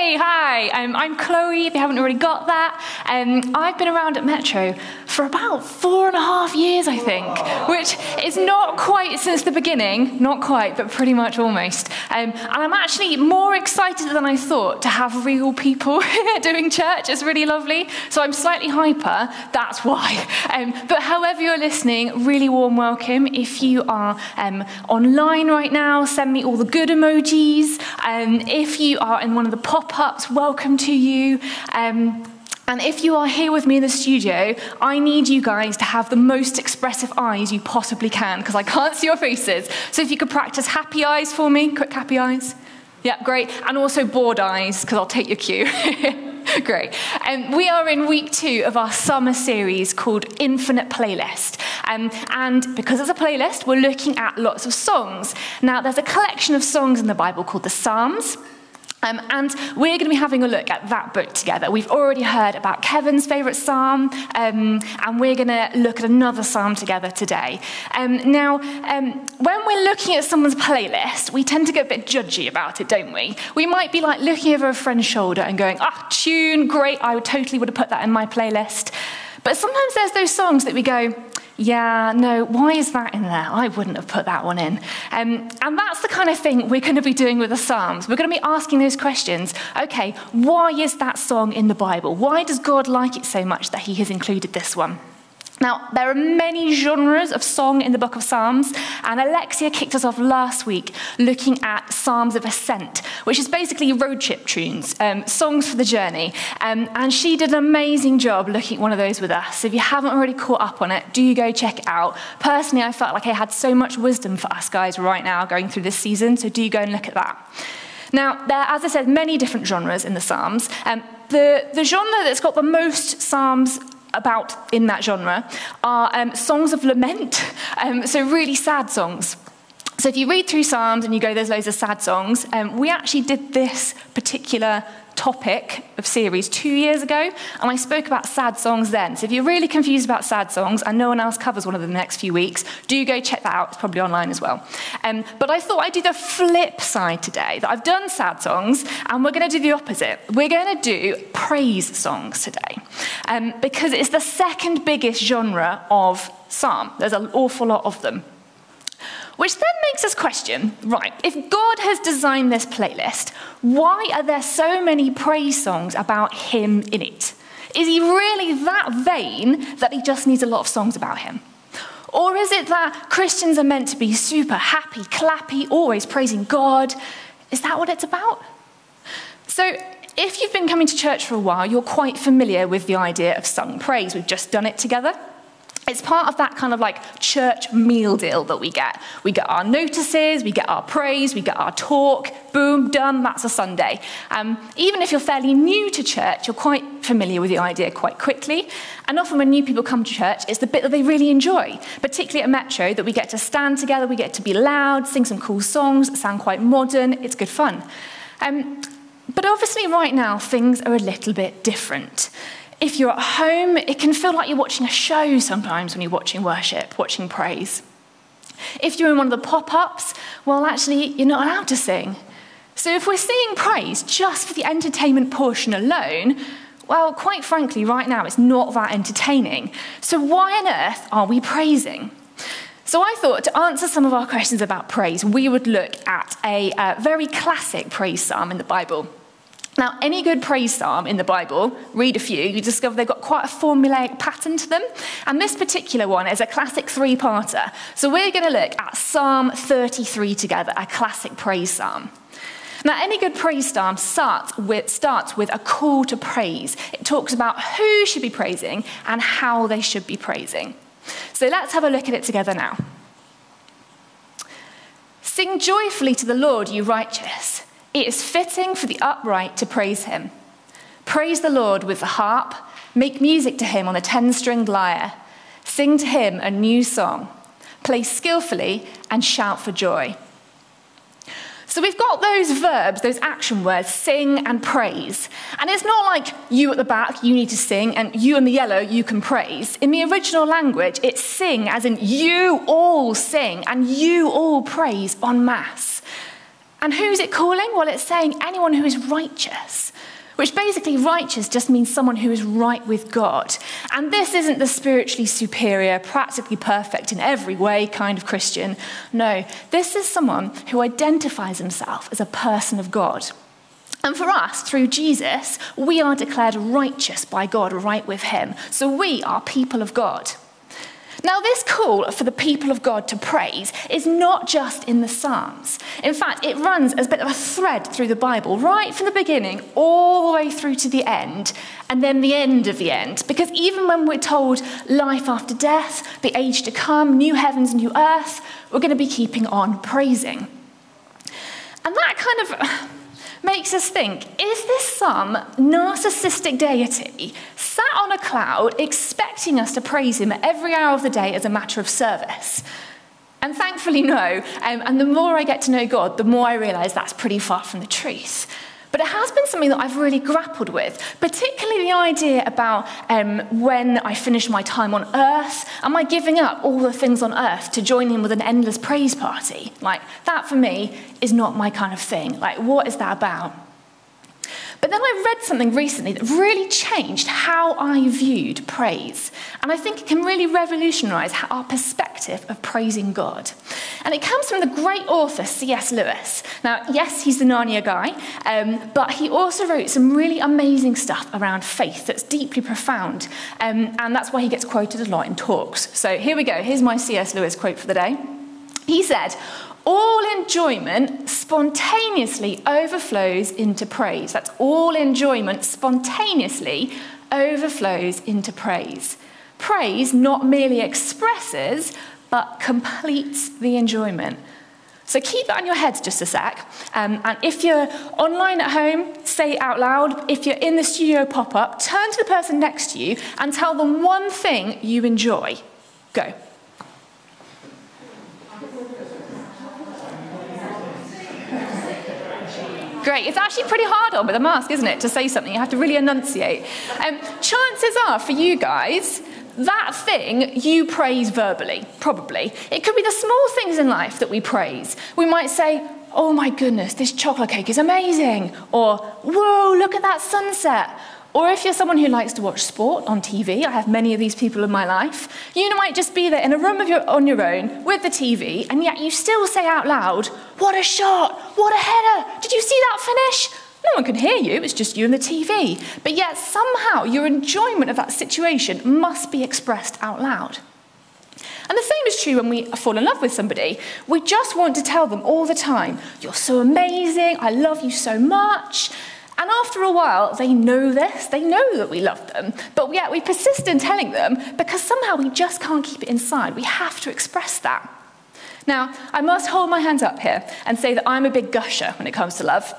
Hey, hi, I'm Chloe, if you haven't already got that. I've been around at Metro for about 4.5 years, I think, which is not quite since the beginning, not quite, but pretty much almost. And I'm actually more excited than I thought to have real people doing church. It's really lovely. So I'm slightly hyper, that's why. But however you're listening, really warm welcome. If you are online right now, send me all the good emojis. If you are in one of the pop-ups, welcome to you. And if you are here with me in the studio, I need you guys to have the most expressive eyes you possibly can, because I can't see your faces. So if you could practice happy eyes for me, quick happy eyes. Yeah, great. And also bored eyes, because I'll take your cue. Great. We are in week 2 of our summer series called Infinite Playlist. And because it's a playlist, we're looking at lots of songs. Now, there's a collection of songs in the Bible called the Psalms. And we're going to be having a look at that book together. We've already heard about Kevin's favourite psalm, and we're going to look at another psalm together today. Now, when we're looking at someone's playlist, we tend to get a bit judgy about it, don't we? We might be like looking over a friend's shoulder and going, tune, great, I totally would have put that in my playlist. But sometimes there's those songs that we go, yeah, no, why is that in there? I wouldn't have put that one in. And that's the kind of thing we're going to be doing with the Psalms. We're going to be asking those questions. Okay, why is that song in the Bible? Why does God like it so much that he has included this one? Now, there are many genres of song in the book of Psalms, and Alexia kicked us off last week looking at Psalms of Ascent, which is basically road trip tunes, songs for the journey. And she did an amazing job looking at one of those with us. So if you haven't already caught up on it, do go check it out. Personally, I felt like I had so much wisdom for us guys right now going through this season, so do go and look at that. Now, there are, as I said, many different genres in the Psalms. The genre that's got the most Psalms about in that genre are songs of lament, so really sad songs. So if you read through Psalms and you go, there's loads of sad songs, we actually did this particular topic of series 2 years ago, and I spoke about sad songs then. So if you're really confused about sad songs, and no one else covers one of them the next few weeks, do go check that out. It's probably online as well. But I thought I'd do the flip side today, that I've done sad songs, and we're going to do the opposite. We're going to do praise songs today, because it's the second biggest genre of psalm. There's an awful lot of them. Which then makes us question, right, if God has designed this playlist, why are there so many praise songs about him in it? Is he really that vain that he just needs a lot of songs about him? Or is it that Christians are meant to be super happy, clappy, always praising God? Is that what it's about? So if you've been coming to church for a while, you're quite familiar with the idea of sung praise. We've just done it together. It's part of that kind of like church meal deal that we get. We get our notices, we get our praise, we get our talk, boom, done, that's a Sunday. Even if you're fairly new to church, you're quite familiar with the idea quite quickly. And often when new people come to church, it's the bit that they really enjoy, particularly at Metro, that we get to stand together, we get to be loud, sing some cool songs that sound quite modern, it's good fun. But obviously right now, things are a little bit different. If you're at home, it can feel like you're watching a show sometimes when you're watching worship, watching praise. If you're in one of the pop-ups, well, actually, you're not allowed to sing. So if we're singing praise just for the entertainment portion alone, well, quite frankly, right now, it's not that entertaining. So why on earth are we praising? So I thought to answer some of our questions about praise, we would look at a very classic praise psalm in the Bible. Now, any good praise psalm in the Bible, read a few, you discover they've got quite a formulaic pattern to them. And this particular one is a classic 3-parter. So we're going to look at Psalm 33 together, a classic praise psalm. Now, any good praise psalm starts with a call to praise. It talks about who should be praising and how they should be praising. So let's have a look at it together now. Sing joyfully to the Lord, you righteous. It is fitting for the upright to praise him. Praise the Lord with the harp. Make music to him on a 10-stringed lyre. Sing to him a new song. Play skillfully and shout for joy. So we've got those verbs, those action words, sing and praise. And it's not like you at the back, you need to sing, and you in the yellow, you can praise. In the original language, it's sing as in you all sing and you all praise en masse. And who's it calling? Well, it's saying anyone who is righteous, which basically righteous just means someone who is right with God. And this isn't the spiritually superior, practically perfect in every way kind of Christian. No, this is someone who identifies himself as a person of God. And for us, through Jesus, we are declared righteous by God, right with him. So we are people of God. Now, this call for the people of God to praise is not just in the Psalms. In fact, it runs as a bit of a thread through the Bible, right from the beginning all the way through to the end, and then the end of the end. Because even when we're told life after death, the age to come, new heavens, new earth, we're going to be keeping on praising. And that kind of makes us think, is this some narcissistic deity sat on a cloud expecting us to praise him at every hour of the day as a matter of service? And thankfully, no. And the more I get to know God, the more I realise that's pretty far from the truth. But it has been something that I've really grappled with, particularly the idea about when I finish my time on earth, am I giving up all the things on earth to join in with an endless praise party? Like, that for me is not my kind of thing. Like, what is that about? But then I read something recently that really changed how I viewed praise. And I think it can really revolutionise our perspective of praising God. And it comes from the great author C.S. Lewis. Now, yes, he's the Narnia guy, but he also wrote some really amazing stuff around faith that's deeply profound. And that's why he gets quoted a lot in talks. So here we go. Here's my C.S. Lewis quote for the day. He said, "All enjoyment spontaneously overflows into praise." That's all enjoyment spontaneously overflows into praise. Praise not merely expresses, but completes the enjoyment. So keep that on your heads just a sec. And if you're online at home, say it out loud. If you're in the studio pop-up, turn to the person next to you and tell them one thing you enjoy. Go. Great. It's actually pretty hard on with a mask, isn't it, to say something? You have to really enunciate. Chances are, for you guys, that thing you praise verbally, probably. It could be the small things in life that we praise. We might say, "Oh my goodness, this chocolate cake is amazing." Or, "Whoa, look at that sunset." Or if you're someone who likes to watch sport on TV, I have many of these people in my life, you might just be there in a room on your own with the TV, and yet you still say out loud, "What a shot, what a header, did you see that finish?" No one can hear you, it's just you and the TV. But yet somehow your enjoyment of that situation must be expressed out loud. And the same is true when we fall in love with somebody. We just want to tell them all the time, "You're so amazing, I love you so much." And after a while, they know this, they know that we love them, but yet we persist in telling them because somehow we just can't keep it inside. We have to express that. Now, I must hold my hands up here and say that I'm a big gusher when it comes to love.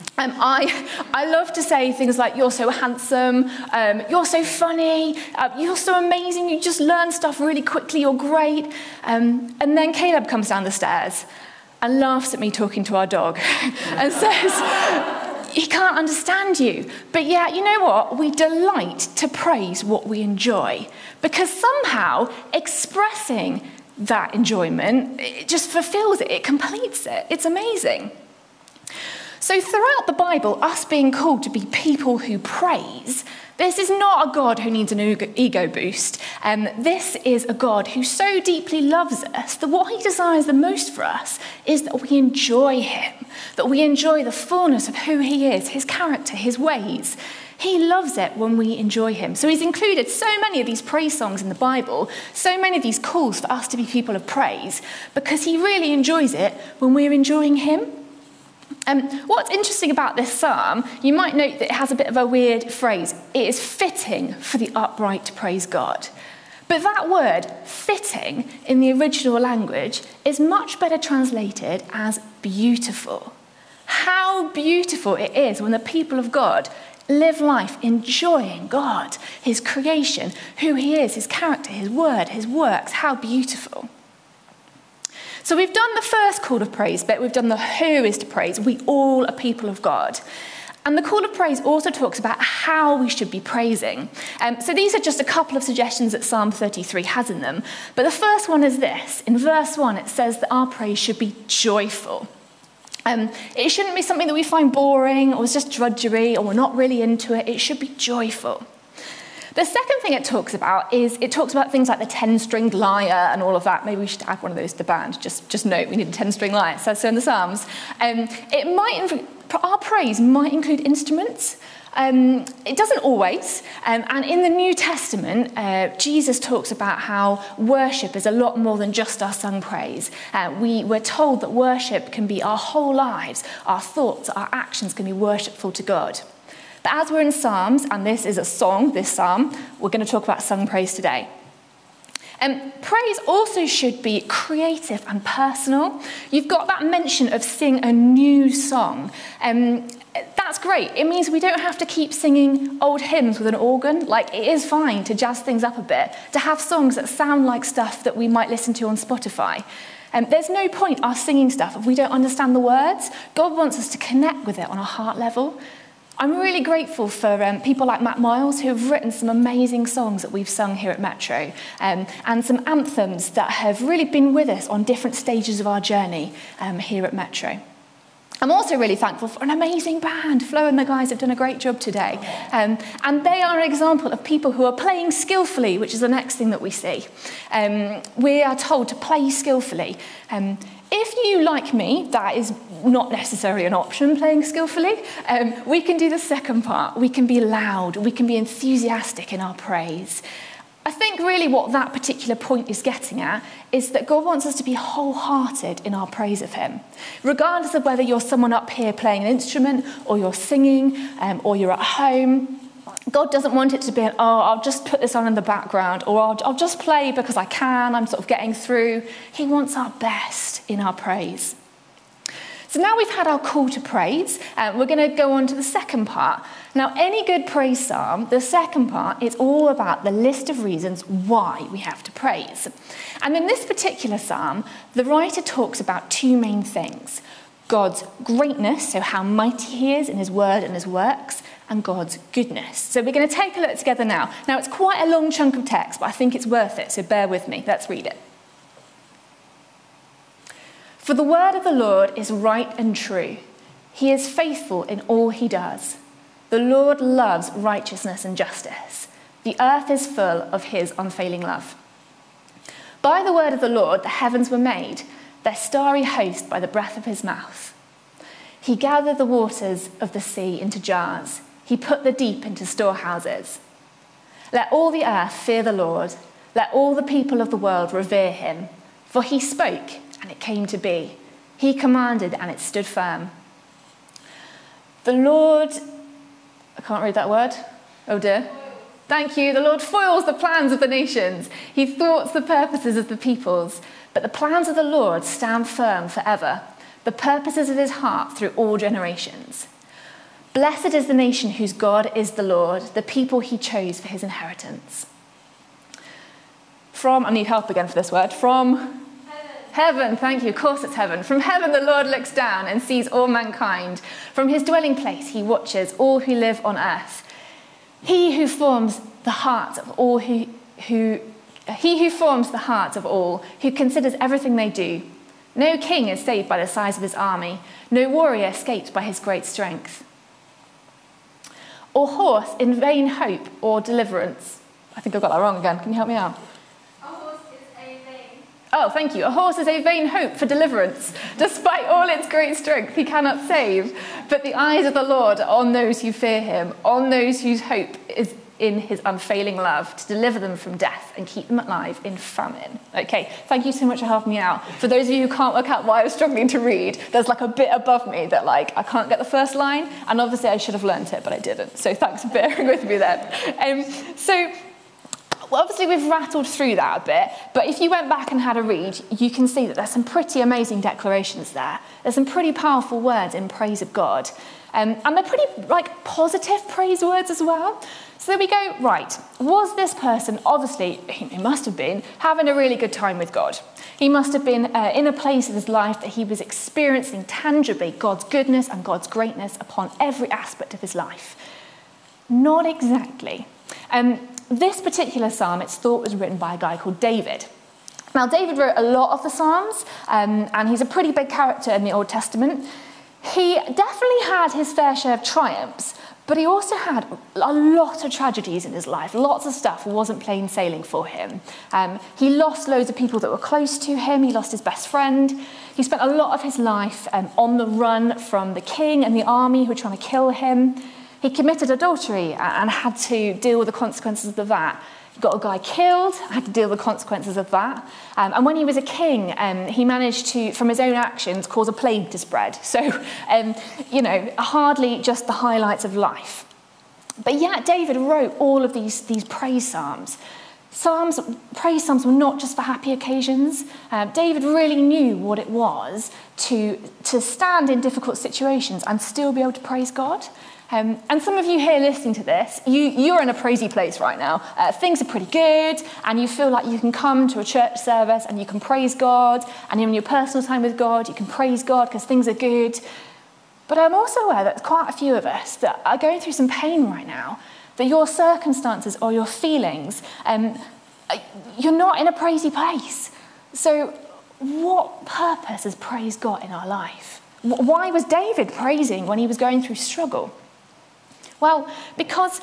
I love to say things like, "You're so handsome, you're so funny, you're so amazing, you just learn stuff really quickly, you're great." And then Caleb comes down the stairs and laughs at me talking to our dog and says, "He can't understand you." But yeah, you know what? We delight to praise what we enjoy because somehow expressing that enjoyment, it just fulfills it, it completes it. It's amazing. So throughout the Bible, us being called to be people who praise, this is not a God who needs an ego boost. This is a God who so deeply loves us that what he desires the most for us is that we enjoy him, that we enjoy the fullness of who he is, his character, his ways. He loves it when we enjoy him. So he's included so many of these praise songs in the Bible, so many of these calls for us to be people of praise, because he really enjoys it when we're enjoying him. What's interesting about this psalm, you might note that it has a bit of a weird phrase. It is fitting for the upright to praise God. But that word, fitting, in the original language, is much better translated as beautiful. How beautiful it is when the people of God live life enjoying God, his creation, who he is, his character, his word, his works. How beautiful. So we've done the first call of praise bit, we've done the who is to praise. We all are people of God. And the call of praise also talks about how we should be praising. So these are just a couple of suggestions that Psalm 33 has in them. But the first one is this. In verse 1, it says that our praise should be joyful. It shouldn't be something that we find boring or is just drudgery or we're not really into it. It should be joyful. The second thing it talks about things like the 10-stringed lyre and all of that. Maybe we should add one of those to the band. Just note we need a 10-string lyre. It says so in the Psalms. Our praise might include instruments. It doesn't always. And in the New Testament, Jesus talks about how worship is a lot more than just our sung praise. We're told that worship can be our whole lives. Our thoughts, our actions can be worshipful to God. But as we're in Psalms, and this is a song, this psalm, we're going to talk about sung praise today. Praise also should be creative and personal. You've got that mention of sing a new song. That's great. It means we don't have to keep singing old hymns with an organ. Like, it is fine to jazz things up a bit, to have songs that sound like stuff that we might listen to on Spotify. There's no point us singing stuff if we don't understand the words. God wants us to connect with it on a heart level. I'm really grateful for people like Matt Miles, who have written some amazing songs that we've sung here at Metro, and some anthems that have really been with us on different stages of our journey here at Metro. I'm also really thankful for an amazing band. Flo and the guys have done a great job today. And they are an example of people who are playing skillfully, which is the next thing that we see. We are told to play skillfully. If you, like me, that is not necessarily an option, playing skillfully, we can do the second part. We can be loud. We can be enthusiastic in our praise. I think really what that particular point is getting at is that God wants us to be wholehearted in our praise of him. Regardless of whether you're someone up here playing an instrument, or you're singing, or you're at home, God doesn't want it to be, I'll just put this on in the background, or I'll just play because I can, I'm sort of getting through. He wants our best in our praise. So now we've had our call to praise, we're going to go on to the second part. Now, any good praise psalm, the second part, is all about the list of reasons why we have to praise. And in this particular psalm, the writer talks about two main things: God's greatness, so how mighty he is in his word and his works, and God's goodness. So we're going to take a look together now. Now, it's quite a long chunk of text, but I think it's worth it, so bear with me. Let's read it. For the word of the Lord is right and true. He is faithful in all he does. The Lord loves righteousness and justice. The earth is full of his unfailing love. By the word of the Lord the heavens were made, their starry host by the breath of his mouth. He gathered the waters of the sea into jars. He put the deep into storehouses. Let all the earth fear the Lord. Let all the people of the world revere him. For he spoke, and it came to be. He commanded, and it stood firm. The Lord... I can't read that word. Oh dear. Thank you. The Lord foils the plans of the nations. He thwarts the purposes of the peoples. But the plans of the Lord stand firm forever, the purposes of his heart through all generations. Blessed is the nation whose God is the Lord, the people he chose for his inheritance. From, I need help again for this word, from... Heaven, thank you. Of course it's heaven. From heaven the Lord looks down and sees all mankind. From his dwelling place he watches all who live on earth. He who forms the hearts of all who considers everything they do. No king is saved by the size of his army. No warrior escapes by his great strength. Or horse in vain hope or deliverance. I think I got that wrong again. Can you help me out? Oh, thank you. A horse is a vain hope for deliverance. Despite all its great strength, he cannot save. But the eyes of the Lord are on those who fear him, on those whose hope is in his unfailing love, to deliver them from death and keep them alive in famine. Okay, thank you so much for helping me out. For those of you who can't work out why I was struggling to read, there's like a bit above me that I can't get the first line, and obviously I should have learnt it, but I didn't. So thanks for bearing with me there. Well, obviously we've rattled through that a bit, but if you went back and had a read, you can see that there's some pretty amazing declarations there. There's some pretty powerful words in praise of God. And they're pretty positive praise words as well. So there we go, right, was this person, obviously, he must have been, having a really good time with God. He must have been in a place of his life that he was experiencing tangibly God's goodness and God's greatness upon every aspect of his life. Not exactly. This particular psalm, it's thought, was written by a guy called David. Now, David wrote a lot of the psalms, and he's a pretty big character in the Old Testament. He definitely had his fair share of triumphs, but he also had a lot of tragedies in his life. Lots of stuff wasn't plain sailing for him. He lost loads of people that were close to him. He lost his best friend. He spent a lot of his life on the run from the king and the army who were trying to kill him. He committed adultery and had to deal with the consequences of that. He got a guy killed, had to deal with the consequences of that. And when he was a king, he managed to, from his own actions, cause a plague to spread. So, hardly just the highlights of life. But yet David wrote all of these praise psalms. Praise psalms were not just for happy occasions. David really knew what it was to stand in difficult situations and still be able to praise God. And some of you here listening to this, you're in a praisey place right now. Things are pretty good, and you feel like you can come to a church service and you can praise God, and in your personal time with God, you can praise God because things are good. But I'm also aware that quite a few of us that are going through some pain right now, that your circumstances or your feelings, you're not in a praisey place. So what purpose has praise got in our life? Why was David praising when he was going through struggle? Well, because,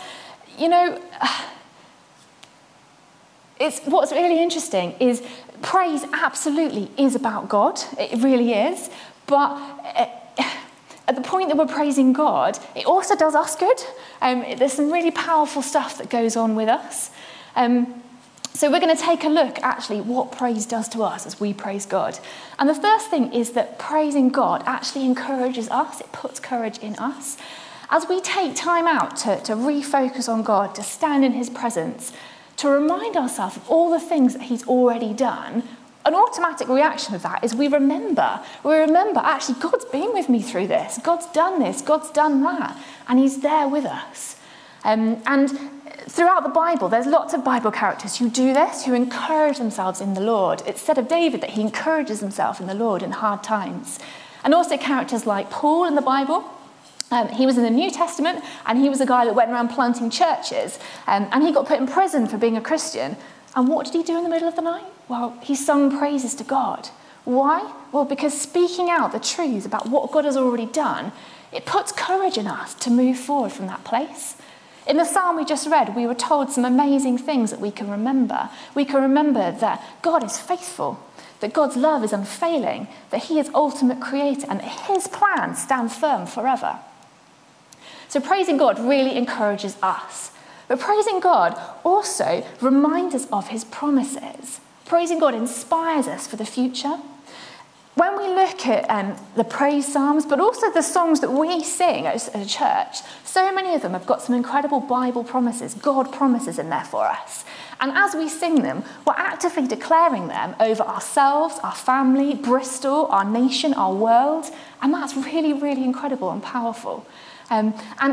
what's really interesting is praise absolutely is about God. It really is. But at the point that we're praising God, it also does us good. There's some really powerful stuff that goes on with us. So we're going to take a look, actually, what praise does to us as we praise God. And the first thing is that praising God actually encourages us. It puts courage in us. As we take time out to refocus on God, to stand in his presence, to remind ourselves of all the things that he's already done, an automatic reaction of that is we remember, actually, God's been with me through this. God's done this. God's done that. And he's there with us. And throughout the Bible, there's lots of Bible characters who do this, who encourage themselves in the Lord. It's said of David that he encourages himself in the Lord in hard times. And also characters like Paul in the Bible. He was in the New Testament, and he was a guy that went around planting churches. And he got put in prison for being a Christian. And what did he do in the middle of the night? Well, he sung praises to God. Why? Well, because speaking out the truths about what God has already done, it puts courage in us to move forward from that place. In the psalm we just read, we were told some amazing things that we can remember. We can remember that God is faithful, that God's love is unfailing, that he is ultimate creator, and that his plans stand firm forever. So praising God really encourages us. But praising God also reminds us of his promises. Praising God inspires us for the future. When we look at the praise psalms, but also the songs that we sing as a church, so many of them have got some incredible Bible promises, God promises in there for us. And as we sing them, we're actively declaring them over ourselves, our family, Bristol, our nation, our world. And that's really, really incredible and powerful. And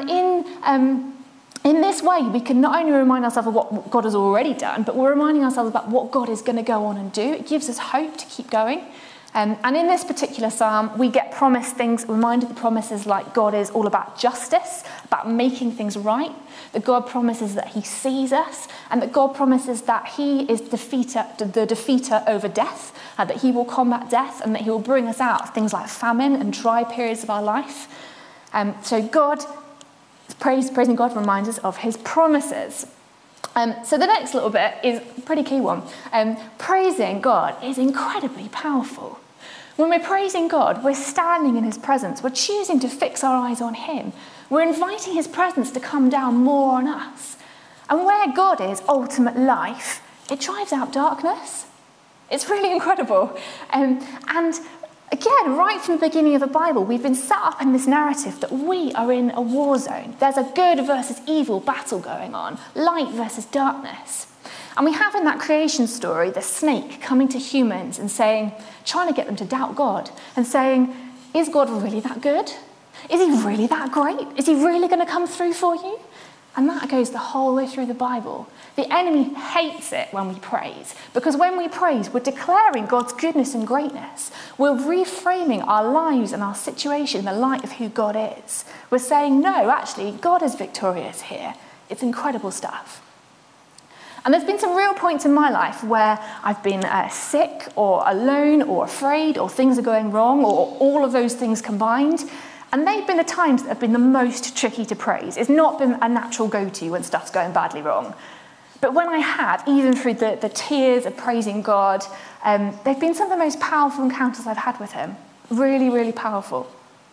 in this way, we can not only remind ourselves of what God has already done, but we're reminding ourselves about what God is going to go on and do. It gives us hope to keep going. And in this particular psalm, we get promised things, reminded the promises like God is all about justice, about making things right, that God promises that he sees us, and that God promises that he is the defeater over death, that he will combat death, and that he will bring us out of things like famine and dry periods of our life. So praising God reminds us of his promises. So the next little bit is a pretty key one. Praising God is incredibly powerful. When we're praising God, we're standing in his presence. We're choosing to fix our eyes on him. We're inviting his presence to come down more on us. And where God is ultimate life, it drives out darkness. It's really incredible. And again, right from the beginning of the Bible, we've been set up in this narrative that we are in a war zone. There's a good versus evil battle going on, light versus darkness. And we have in that creation story the snake coming to humans and trying to get them to doubt God and saying, is God really that good? Is he really that great? Is he really going to come through for you? And that goes the whole way through the Bible. The enemy hates it when we praise, because when we praise, we're declaring God's goodness and greatness. We're reframing our lives and our situation in the light of who God is. We're saying, no, actually, God is victorious here. It's incredible stuff. And there's been some real points in my life where I've been sick or alone or afraid or things are going wrong or all of those things combined. And they've been the times that have been the most tricky to praise. It's not been a natural go-to when stuff's going badly wrong. But when I have, even through the tears of praising God, they've been some of the most powerful encounters I've had with him. Really, really powerful.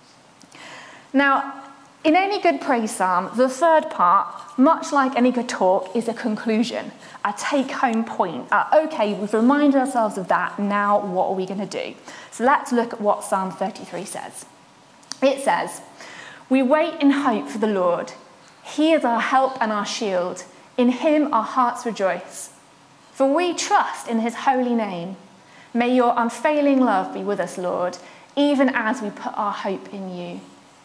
Now, in any good praise psalm, the third part, much like any good talk, is a conclusion, a take-home point. Okay, we've reminded ourselves of that, now what are we going to do? So let's look at what Psalm 33 says. It says, "We wait in hope for the Lord. He is our help and our shield. In him our hearts rejoice. For we trust in his holy name. May your unfailing love be with us, Lord, even as we put our hope in you."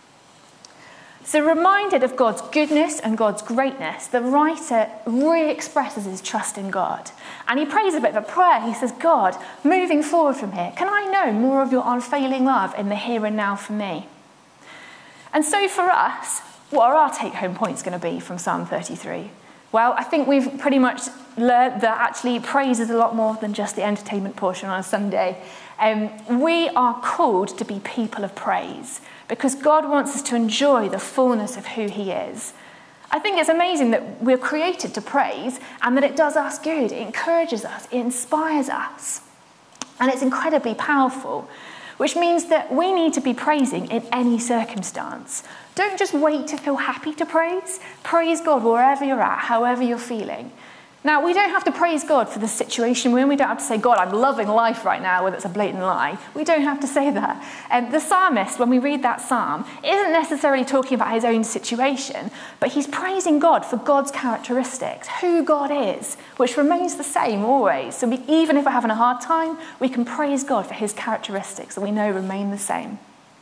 So reminded of God's goodness and God's greatness, the writer really expresses his trust in God. And he prays a bit of a prayer. He says, God, moving forward from here, can I know more of your unfailing love in the here and now for me? And so for us, what are our take-home points going to be from Psalm 33? Well, I think we've pretty much learned that actually praise is a lot more than just the entertainment portion on a Sunday. We are called to be people of praise because God wants us to enjoy the fullness of who he is. I think it's amazing that we're created to praise and that it does us good. It encourages us. It inspires us. And it's incredibly powerful, which means that we need to be praising in any circumstance. Don't just wait to feel happy to praise. Praise God wherever you're at, however you're feeling. Now, we don't have to praise God for the situation we're in. We don't have to say, God, I'm loving life right now, whether it's a blatant lie. We don't have to say that. The psalmist, when we read that psalm, isn't necessarily talking about his own situation, but he's praising God for God's characteristics, who God is, which remains the same always. So even if we're having a hard time, we can praise God for his characteristics that we know remain the same.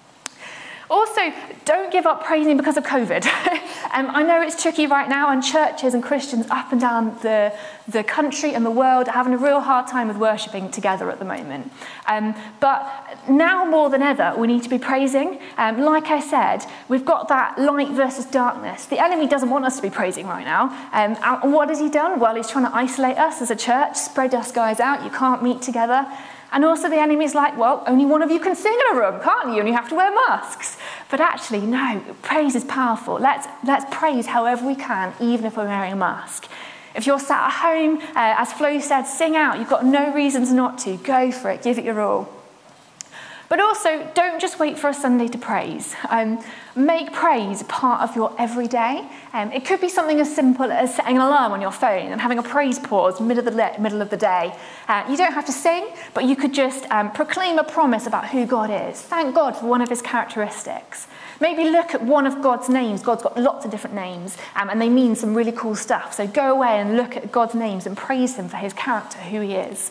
Also, don't give up praising because of COVID. I know it's tricky right now, and churches and Christians up and down the country and the world are having a real hard time with worshipping together at the moment. But now more than ever, we need to be praising. Like I said, we've got that light versus darkness. The enemy doesn't want us to be praising right now. And what has he done? Well, he's trying to isolate us as a church, spread us guys out. You can't meet together. And also the enemy's like, well, only one of you can sing in a room, can't you? And you have to wear masks. But actually, no, praise is powerful. Let's praise however we can, even if we're wearing a mask. If you're sat at home, as Flo said, sing out. You've got no reasons not to. Go for it. Give it your all. But also, don't just wait for a Sunday to praise. Make praise part of your everyday. It could be something as simple as setting an alarm on your phone and having a praise pause middle of the day. You don't have to sing, but you could just proclaim a promise about who God is. Thank God for one of his characteristics. Maybe look at one of God's names. God's got lots of different names, and they mean some really cool stuff. So go away and look at God's names and praise him for his character, who he is.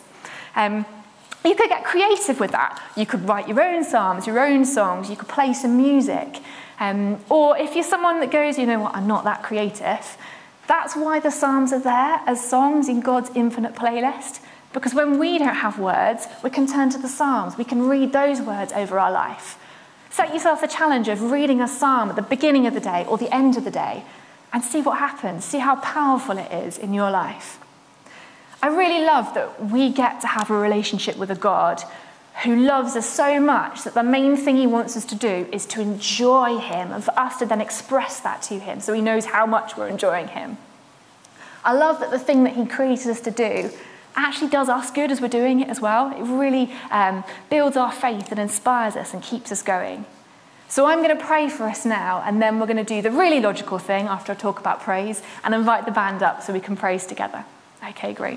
You could get creative with that. You could write your own psalms, your own songs. You could play some music. Or if you're someone that goes, you know what, I'm not that creative, that's why the psalms are there as songs in God's infinite playlist. Because when we don't have words, we can turn to the psalms. We can read those words over our life. Set yourself the challenge of reading a psalm at the beginning of the day or the end of the day and see what happens. See how powerful it is in your life. I really love that we get to have a relationship with a God who loves us so much that the main thing he wants us to do is to enjoy him and for us to then express that to him so he knows how much we're enjoying him. I love that the thing that he created us to do actually does us good as we're doing it as well. It really builds our faith and inspires us and keeps us going. So I'm going to pray for us now, and then we're going to do the really logical thing after I talk about praise and invite the band up so we can praise together. Okay, great.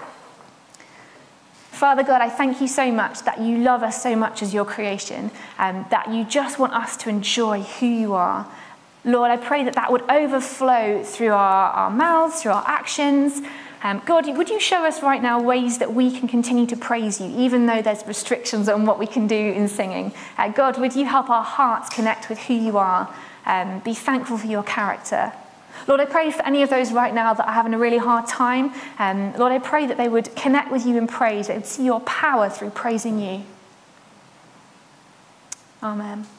Father God, I thank you so much that you love us so much as your creation, and that you just want us to enjoy who you are. Lord, I pray that that would overflow through our mouths, through our actions. God, would you show us right now ways that we can continue to praise you, even though there's restrictions on what we can do in singing? God, would you help our hearts connect with who you are, be thankful for your character. Lord, I pray for any of those right now that are having a really hard time. Lord, I pray that they would connect with you in praise, they would see your power through praising you. Amen.